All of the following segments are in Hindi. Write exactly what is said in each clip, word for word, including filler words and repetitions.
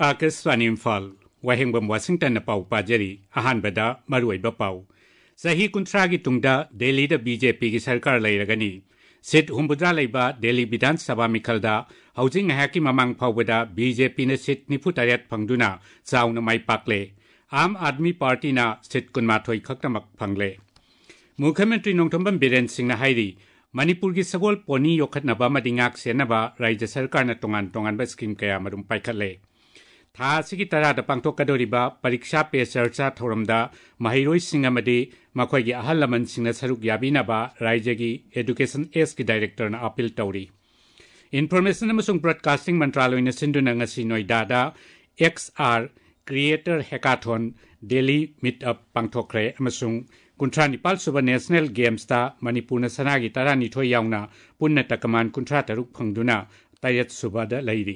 आकाशवाणी इम्फाल वाहेंबम वाशिंगटन पाउ पाजरी अहानबदा मरुइबा पाउ सही कुंथ्रागी तुंगदा दिल्लीदा बीजेपी की सरकार लैरगनी सीट हुम्बुद्रा लैबा दिल्ली विधान सभा मिखलदा हौजिंग हाकी ममांग फाउबदा बीजेपी ने सीट निफु तरेत फंगदुना चाउना माइ पाकले आम आदमी पार्टी ना सीट कुनमाथोई खक्तमक फंगले मुख्यमंत्री नोंथोंबम बिरेन सिंह ना हाइरी मणिपुर की सगोल पोनी योखतनबा मदिंगाक सेनबा राज्य सरकार ना तोंगान तोंगानबा स्कीम कया मरुम पाइखले था सिगी तरादा पांथोकदोरिबा परीक्षा पे चर्चा थौरमदा महिरोई सिंह अमदी मखोइगी अहल लमन सिंह सरुक याबिनाबा राज्यगी एजुकेशन एस की डायरेक्टर ना अपील तौरी इन्फॉर्मेशन अमसुंग ब्रॉडकास्टिंग मंत्रालय ने सिंधुना ngasi नोइडादा X R creator hackathon daily meetup पांथोखरे अमसुंग कुंथ्रा निपाल सुबा नेशनल गेम्स ता मणिपुर सनागी तरानिथोई यावना पुन्ना तकमान कुंथ्रा तरुक फंगदुना तयत सुबादा लैरी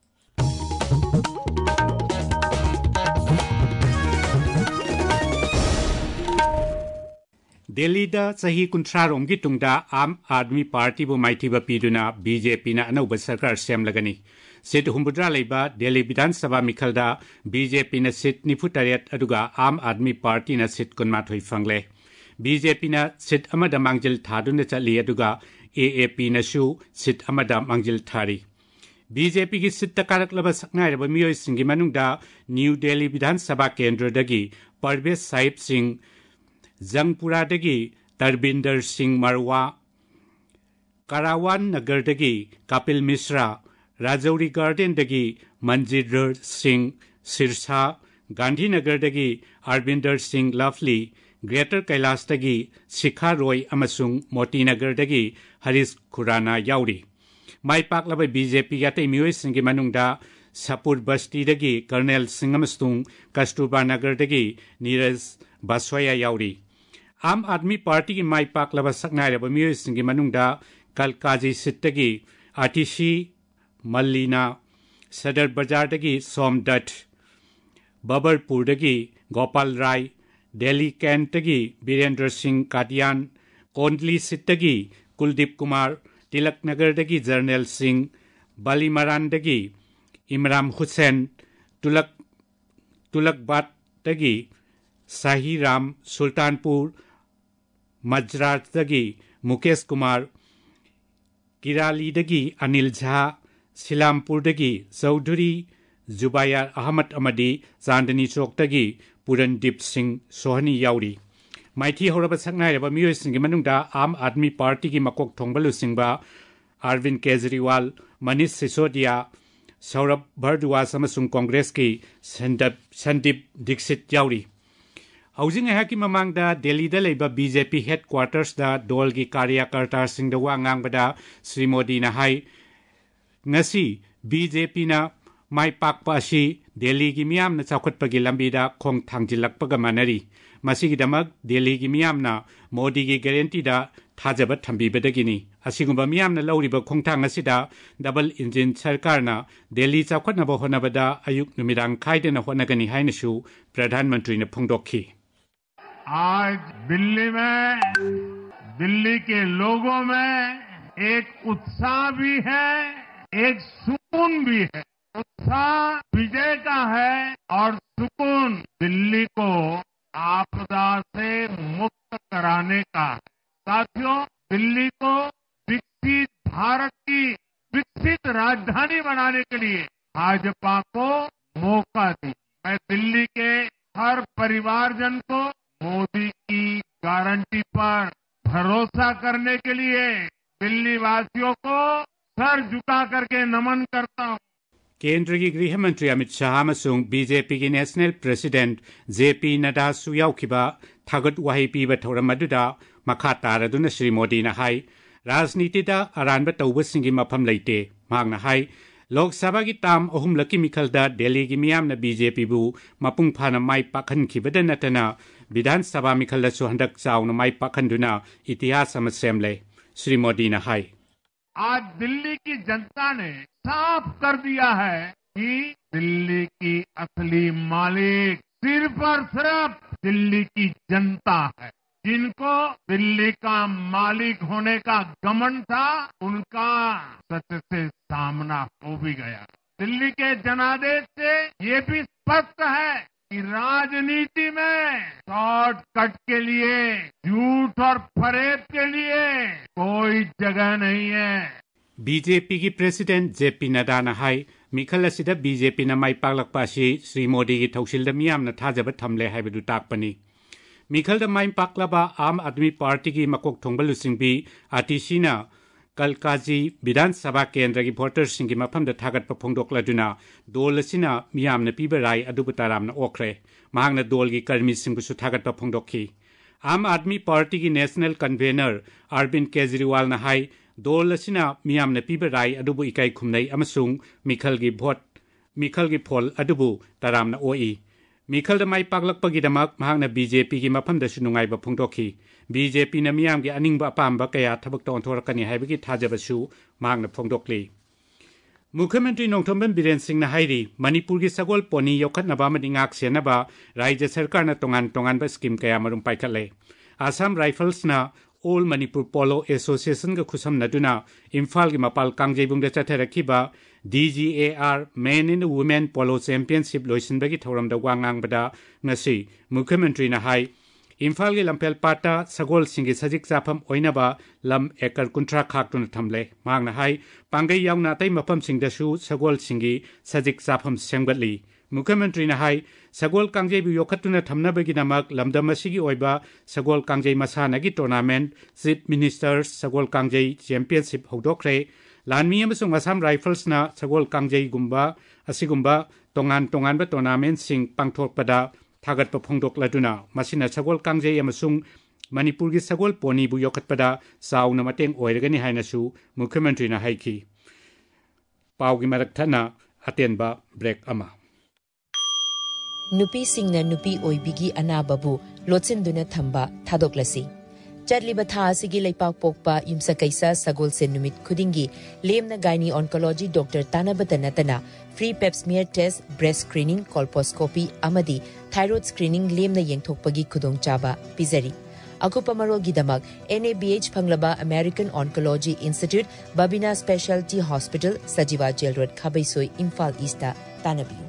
दिल्लीदा सही कुंथ्रा रोमगी तुंगदा आम आदमी पार्टी बु माइथिबा पीदुना बीजेपी ना अनौबा सरकार सेमलगनी सीट हुम्बुद्रा लैबा दिल्ली विधानसभा मिखलदा बीजेपी ना सीट निफु तरेत अदुगा आम आदमी पार्टी ना सीट कुनमाथोई फंगले बीजेपी ना सीट अमदा मांगजिल थादुना चली अदुगा एएपी नसु सीट अमदा मांगजिल थारी बीजेपी की सीट तकारकलबा सकनायरबा मियोय सिंगी मनुंगदा न्यू दिल्ली विधानसभा केंद्रदगी परवेज साहिब सिंह जंगपुरादगी तरबिंदर सिंह मरवा करावान नगरदगी कपिल मिश्रा राजौरी गार्डनदगी मंजीर सिंह सिरसा गांधीनगरदगी अरविंदर सिंह लवली ग्रेटर कैलाशदगी शिखा रॉय अमसुंग मोतीनगरदगी हरीश खुराना याउरी माई पाकलबा बीजेपी यातै मियोयसिंगी मनुंगदा सपुर बस्तीदगी कर्नल सिंह अमसुंग कस्तूरबा नगरदगी नीरज बासोया याउरी आम आदमी पार्टी की माई पाकलबा सकनायरबा मियोयसिंगी मनुंगदा कलकाजी सिटदगी आतिशी मल्लीना सदर बाजारदगी सोमदत्त बबरपुरदगी गोपाल राय दिल्ली कैंटदगी बीरेंद्र सिंह कादियान कोंडली सिटदगी कुलदीप कुमार तिलक नगरदगी जर्नल सिंह बालीमरानदगी इमरान हुसैन तुलक तुलकबाददगी शाही राम सुल्तानपुर मजरातदगी मुकेश कुमार किरालीदगी अनिल झा सिलामपुरदगी चौधरी जुबायर अहमद अमदी चांदनी चौकदगी पुरनदीप सिंह सोहनी याउरी माइथी हौरबा सकनायरबा मियोयसिंगी मनुंगदा आम आदमी पार्टी की मकोक थोंगबलुसिंगबा अरविंद केजरीवाल मनीष सिसोदिया सौरभ भारद्वाज अमसुंग कांग्रेस की संदीप दीक्षित याउरी हौजिंग हाकी ममांगदा दिल्लीदा लैबा बीजेपी हेडक्वार्टर्सदा दल की कार्यकर्तासिंगदा वा ngangbada श्री मोदी ना हाई ngasi बीजेपी ना माई पाकपा असि दिल्ली की मियामना चाखुटपगी लंबीदा खोंग थांजिलकपगा मानरी मसिगिदमक दिल्ली की मियामना मोदी की गारंटीदा थाजबा थंबीबदगिनी असिगुंबा मियामना लौरिबा खोंगथांग असिदा डबल इंजिन सरकारना दिल्ली चाखुटनबा होनबदा अयुक नुमिदांग खाइदना होनगनी हाइनसु प्रधानमंत्री ने फोंदोखी आज दिल्ली में दिल्ली के लोगों में एक उत्साह भी है, एक सुकून भी है। उत्साह विजय का है और सुकून दिल्ली को आपदा से मुक्त कराने का है। साथियों, दिल्ली को विकसित भारत की विकसित राजधानी बनाने के लिए भाजपा को मौका दी। मैं दिल्ली के हर परिवारजन को मोदी की गारंटी पर भरोसा करने के लिए दिल्ली वासियों को सर झुका करके नमन करता हूं। केंद्र की गृह मंत्री अमित शाह अमसुंग बीजेपी की नेशनल प्रेसिडेंट जेपी नड्डा सुयाउखिबा थागत वाही पीबा थौरम अदुदा मखा तारदुना श्री मोदी ना हाई राजनीतिदा अरानबा तौबसिंगी मफम लैते मांगना हाई लोकसभा की ताम अहुमलकी मिखलदा दिल्ली की मियामना बीजेपी बु मपुंग फाना माई पाखनखिबदा नतना विधानसभा मिखलदसु हंदक चाउना माई पाखनदुना इतिहास अमा सेमले श्री मोदी ना हाई आज दिल्ली की जनता ने साफ कर दिया है कि दिल्ली की असली मालिक सिर्फ और सिर्फ दिल्ली की जनता है। जिनको दिल्ली का मालिक होने का घमंड था, उनका सच से सामना हो भी गया। दिल्ली के जनादेश से ये भी स्पष्ट है कि राजनीति में शॉर्टकट के लिए, झूठ और फरेब के लिए कोई जगह नहीं है। बीजेपी की प्रेसिडेंट जेपी नड्डा ने हाई मिखल असिदा बीजेपी न माई पाकलक्पा असि श्री मोदी की थौसिलदा मियामना थाजबा थमले हाइबदु ताकपनी। मिखल माई पाकलबा आम आदमी पार्टी की मकोक थोंबा लुसिंगबी आरटीसीना कलकाजी विधानसभा केंद्र की वोटर्स की मफमदा थागतपा फोंदोक्लदुना दोल असिना मियामना पीबा राय अदुबु तारामना ओखरे। महांगना दोल की कर्मी सिंगबुसु थागतपा फोंदोखी। आम आदमी पार्टी की नेशनल कन्वेनर अरविंद केजरीवाल ने हाई दोल असिना मियामना पीबा राय अदुबु इकाई खुमनै अमसुंग मिखल की भोट मिखल की फोल अदुबु तारामना ओई। मिखल माई पाकलक्पगिदमक महांगना बीजेपी की मफमदसु नुंगाइबा फोंदोखी। बीजेपी न मियाम की अनिंग अपाम कया थबक तौंथोरकनी हाइबगी थाजबसु महांगना फोंदोक्ली। मुख्यमंत्री नोंथोंबम बीरेन सिंह हाइरी मणिपुर की सगोल पोनी योखतनबा अमदि ngak senaba राज्य सरकार न तोंगान तोंगानबा स्कीम कया मरुम पाइखले। आसाम राइफल्स न ऑल मणिपुर पोलो एसोसिएशन का खुसम नदुना इम्फाल की मपाल कांगजेबुंग चथरखिबा DGAR men in women polo championship लोइसनबगी थौरमदा वांगांगबदा ngasi मुख्यमंत्री न हाई इम्फाल की लंपेल पाटा सगोल सिंगी सजिक चाफम ओइनबा लम एकर कुंट्रा खाक्तुन थमले। मांगना हाई पांगै यावना तै मफम सिंगदसु सगोल सिंगी सजिक चाफम सेंगबली। मुख्यमंत्री न हाई सगोल कांगजेबु योखतुन थमनबगी नमक लमदम असिगी ओइबा सगोल कांगजे मसानगी टूर्नामेंट चीफ मिनिस्टर्स सगोल कांगजे चैंपियनशिप हौदोखरे। लानमी अमसुंग असम राइफल्स न सगोल कांगजे गुम्बा असिगुम्बा तोंगान तोंगानबा टूर्नामेंट सिंग पांगथोकपदा थागतपा फोंदोक्लदुना मसिना सगोल कांगजे अमसुंग मणिपुर की सगोल पोनीबु योखतपदा साउना मतेंग ओइरगनी हाइनसु मुख्यमंत्री न हाइखी। पाउगी मरकथना अतेनबा ब्रेक अमा। नुपी सिंगना नुपी ओइबिगी अनाबाबु लोचिंदुना थंबा थादोक्लसी। चटलिबा था असिगी लेपाक पोकपा युमसकैसा सगोल से नुमित खुदिंगी लेमना गाइनी ऑन्कोलॉजी डॉक्टर तानाबता नतना free pap smear test, breast screening, colposcopy अमदी थायराइड स्क्रीनिंग लेमना येंगथोकपगी खुदोंगचाबा पिजरी। अकुपा मरोगिदमक एनएबीएच फंगलबा American oncology institute Babina specialty hospital Sajiwa jail road खाबैसोई इम्फाल ईस्टा तानबियु।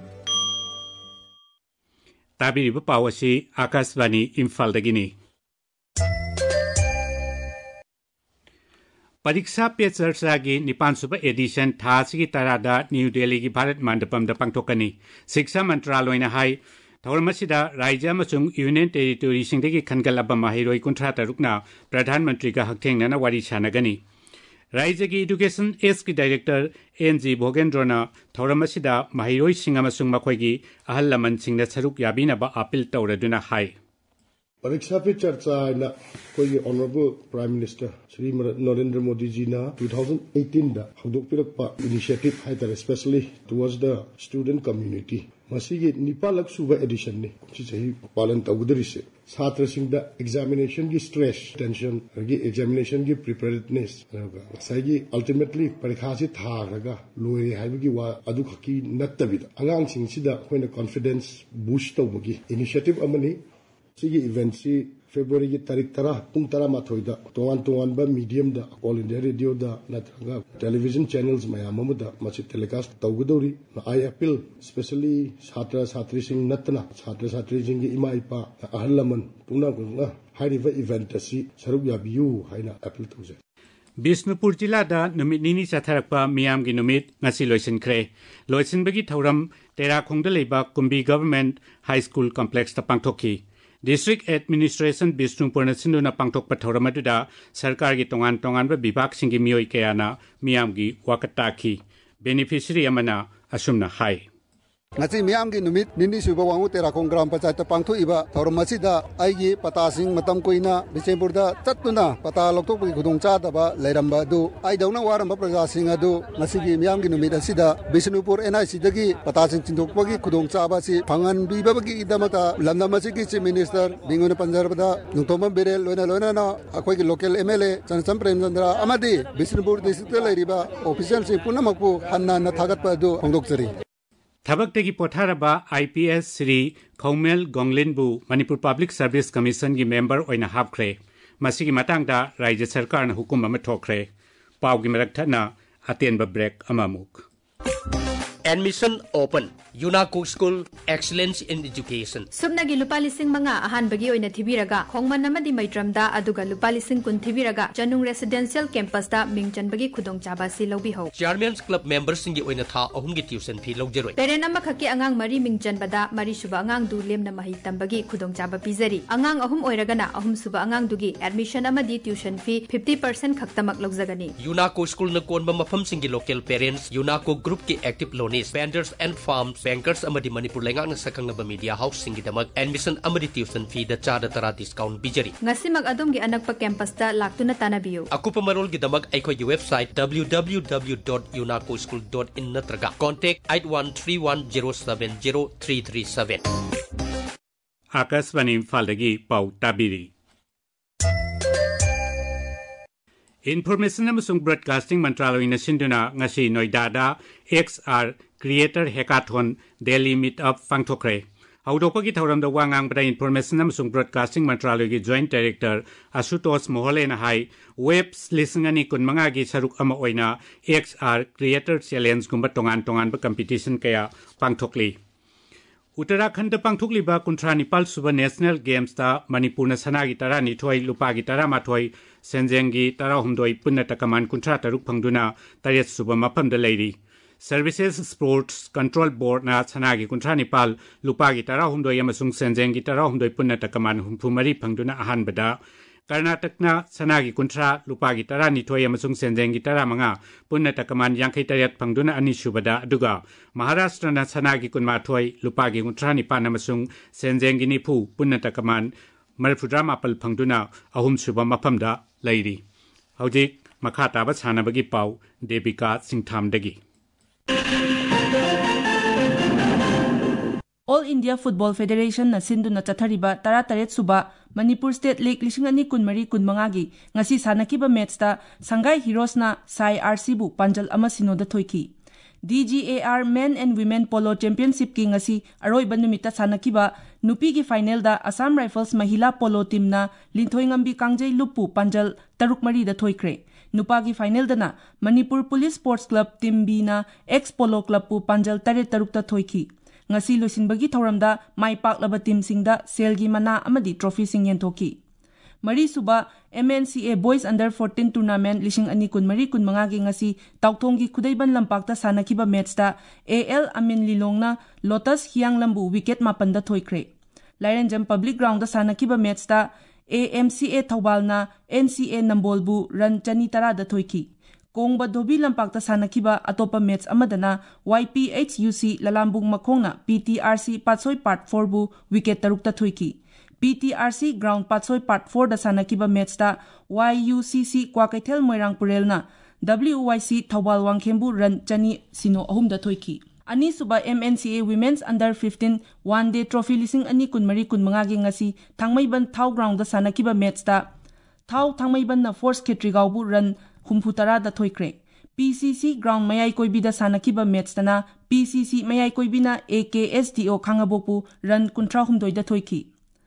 ताबिरिबा पावसी आकाशवाणी इम्फाल दगिनी। परीक्षा पे चर्चा की निपानसुब एडिशन थासी तरादा न्यू दिल्ली की भारत मंडपम पांथोकनी। शिक्षा मंत्रालय ने हाई थौरमसिदा राज्य अमसुंग यूनियन टेरिटोरी सिंगदगी खनगलबा महिरोई कुंथ्रा तरुकना प्रधानमंत्री का हकथेंगना वारी सानगनी। राज्य की एजुकेशन एस की डायरेक्टर एन जी भोगेंद्रना थौरमसिदा महिरोई सिंग अमसुंग मखोइगी अहल लमन सिंगना सरुक याबिनबा अपील तौरदुना हाई। परीक्षा पे चर्चा है कोई honourable prime minister Shri Narendra Modi ji ना twenty eighteen दा हौदोकपिरकपा इनिशिएटिव हाइतर specially towards the student community मसीगी निपालक सुबा एडिशन ने सही पालन तौगदरिसे छात्र सिंह एग्जामिनेशन की स्ट्रेस टेंशन गी एग्जामिनेशन की प्रिपेयर्डनेस सही अल्टीमेटली परीक्षा से थारगा लोरे हाइबगी वा अदु खकी नत्तबिदा अंगांग सिंह सिदा कोइना कॉन्फिडेंस बूस्ट तौबगी इनिशिएटिव अमनी सिगी इवेंट सी फेब्रुआरी की तारीख तरह पुंग तरा माथोइदा तोवान तोवान बा मीडियम दा ऑल इंडिया रेडियो दा नत्रगा टेलीविजन चैनल्स मयाम अमदा मछि टेलीकास्ट तौगदौरी आई अपील स्पेशली छात्र छात्री सिंह नतना छात्र छात्री सिंह इमा इपा अहल लमन पुंगना गुंगा हाइरिबा इवेंट असि सरुक याबियु हाइना अपील तौजे। बिष्णुपुर जिला दा नुमित निनी चथरकपा मियाम की नुमित ngasi लोइसनख्रे। लोइसनबगी थौरम तेराखोंगदा लेबा Kumbi government high school complex ता पांथोकी। डिस्ट्रिक्ट एडमिनिस्ट्रेशन बिष्णुपुर सिंधुना पांथोकपा थौरमदुदा सरकार की तोंगान तोंगानबा विभाग सिंगी मियोई कयाना मियाम की वाकताखी। बेनिफिशियरी अमना असुमना हाई। ngasi miyam gi numit nini suba wangu terakong gram panchayat pangthu iba thorum masida aigi pata sing matam koina Bichempur da chattuna pata loktok gi khudong cha daba leiramba du ai dauna waramba praja sing adu ngasi gi miyam gi numit asida Bishnupur N I C dagi pata sing chindok gi khudong cha ba si phangan biba gi idamata lamna masi gi chief minister bingona panjarbada nungtoma berel loina loina na akoi gi local M L A Chancham Premchandra amadi Bishnupur district leiriba official si punamakpu hanna na thagat pa du hongdok chari। थबकतेगी पोथारबा आईपीएस श्री खौमेल गोंगलिनबु मणिपुर पब्लिक सर्विस कमीशन की मेंबर ओइना हाबख्रे। मसिगी मतंगदा राज्य सरकार न हुकुम अमा थोखरे। पाउगी मरकथना अतेनबा ब्रेक अमामुक। Admission open. Yunaco School Excellence in Education. Subnagi lupa lising mga ahan bagi oina thibiraga khongman namadi maitramda aduga lupa lising kun thibiraga Janung Residential Campus da mingchan bagi khudong chaba si lobi ho. Chairman's Club members singi oina tha ahum gi tuition fee logjeroi. Parent ama khaki angang mari mingchan bada mari suba angang du lem na mahi tambagi khudong chaba pizari. Angang ahum oiragana ahum suba angang dugi admission amadi tuition fee fifty percent khaktamak logjagani. Yunaco School na konba mafam singi local parents Yunaco group ki active loanees vendors and farms bankers amadi Manipur lenga na sakang na media house singi damag admission amadi tuition fee da chada tara discount bijari. Ngasi mag adom gi anak pa campus da laktuna tanabiyo. Aku pamarol gi damag ay ko website w w w dot yunaco school dot in natraga contact eight one three one zero seven zero three three seven. Akasvani Imphaldagi Pau Tabiri. Information amasung Broadcasting Mantraloyna sinduna ngasi Noida X R Creator Hackathon Delhi Meetup Pangthokre. Haudopagi thauram da wangang bada Information amasung Broadcasting Mantraloy gi Joint Director Asutosh Mohole na hai web lisingani kun manga gi saruk ama oina X R Creator Challenge gumba tongan tongan ba competition kaya pangthokli. Uttarakhand pangthokli ba kuntra nipal suba National Games ta Manipur na sanagi tara ni thoi lupa gi tara ma thoi senjengi tara humdoi punna takaman kuntra taruk phangduna tariat suba mapam da leiri. Services Sports Control Board na sanagi kuntra nipal lupa gi tara humdoi amasung senjengi tara humdoi punna takaman humphumari phangduna ahan bada. Karnatak na sanagi kuntra lupa gi tara ni thoi amasung senjengi tara manga punna takaman yangkai tariat phangduna ani subada aduga Maharashtra na sanagi kunma thoi lupa gi kuntra ni pan amasung senjengi ni phu punna takaman marphudra mapal phangduna ahum suba maphamda leiri. Hojik makha taba chanabagi pau Debika Singthamdagi. All India Football Federation na sindu na chathariba tarataret suba Manipur State League lising ani kunmari kunmangagi ngasi sanakiba match ta Sangai Heroes na Sai R C bu panjal ama sinoda thoiki. D G A R Men and Women Polo Championship ki ngasi aroi banumita sanakiba nupi gi final da Assam Rifles Mahila Polo team na linthoi ngambi kangjai lupu panjal taruk mari da thoikre. Nupa gi final da na Manipur Police Sports Club team B na Ex Polo Club pu panjal tare taruk ta thoiki. Ngasi losinbagi thoramda mai paklaba team singda selgi mana amadi trophy sing yentoki. Mari suba M N C A Boys Under fourteen Tournament lising ani kun mari kun manga gi ngasi tauthonggi khudaiban lampakta sanakiba match ta A L Amin Lilongna Lotus Hiang Lambu wicket mapan da thoikre. Lairanjam Public Ground da sanakiba match ta A M C A Thaubalna N C A Nambolbu run chani tara da thoiki. Kongba dobi lampakta sanakiba atopa match amadana Y P H U C Lalambung Makhongna P T R C Patsoi Part four bu wicket tarukta thoiki. P T R C Ground Patsoi Part four da sanakiba match ta Y U C C Kwakaithel Moirang Purelna W Y C Thawal Wangkhembu run chani sino ahum da thoiki. Ani suba M N C A Women's Under fifteen One Day Trophy lising ani kunmari kunmanga gi ngasi Thangmaiban Thau Ground da sanakiba match ta Thau Thangmaiban na Force Khitrigau bu run humphutara da thoikre. P C C Ground Mayai Koibi da sanakiba match tana P C C Mayai Koibi na A K S T O Khangabopu run kuntra humdoi da thoiki.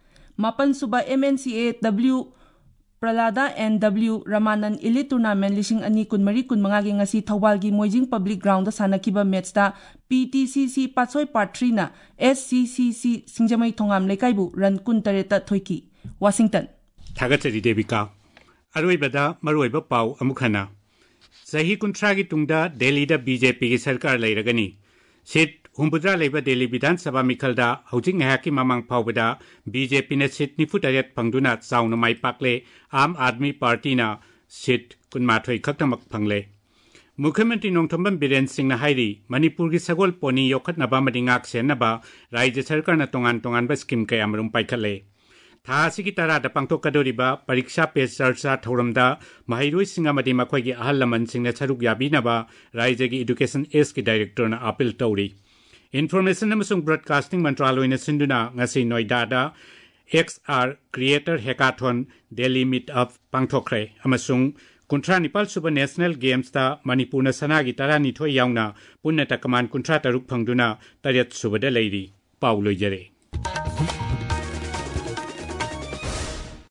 Mapan suba M N C A W Pralada and W Ramanan Elite Tournament lising ani kunmari kunmanga gi ngasi Thawalgi Moijing Public Ground da sanakiba match ta P T C C Patsoi Part three na S C C C Singjamai Thongam Lekaibu run kuntareta thoiki. Washington. Thagachari Debika. Aroi bada maroi ba pau amukhana. Sahi kuntra gi tungda Delhi da B J P gi sarkar leiragani. Sit humbudra leiba Delhi Vidhan Sabha mikhalda hojing ngahaki mamang phawbada B J P na sit nifutayat phangduna chauna mai pakle Aam Aadmi Party na sit kunmathoi khaktamak phangle. Mukhyamantri Nongthambam Biren Singh na hairi Manipur gi sagol poni yokhatnaba madingak senaba Rajya Sarkar na tongan tongan ba scheme kay amrum paikhale. Tha asigi tara da pangthokadoriba pariksha pe charcha thoramda mahairoi singa madi makhoi gi ahal laman singna charuk yabinaba Rajya gi Education Ace gi Director na appeal tauri. Information amasung Broadcasting Mantraloy na sinduna ngasi Noida da X R Creator Hackathon Delhi Meetup pangthokre amasung kuntra nipal suba National Games ta Manipur na sanagi tara ni thoi yauna punna takaman kuntra taruk phangduna tariat subada leiri Paulo Jare.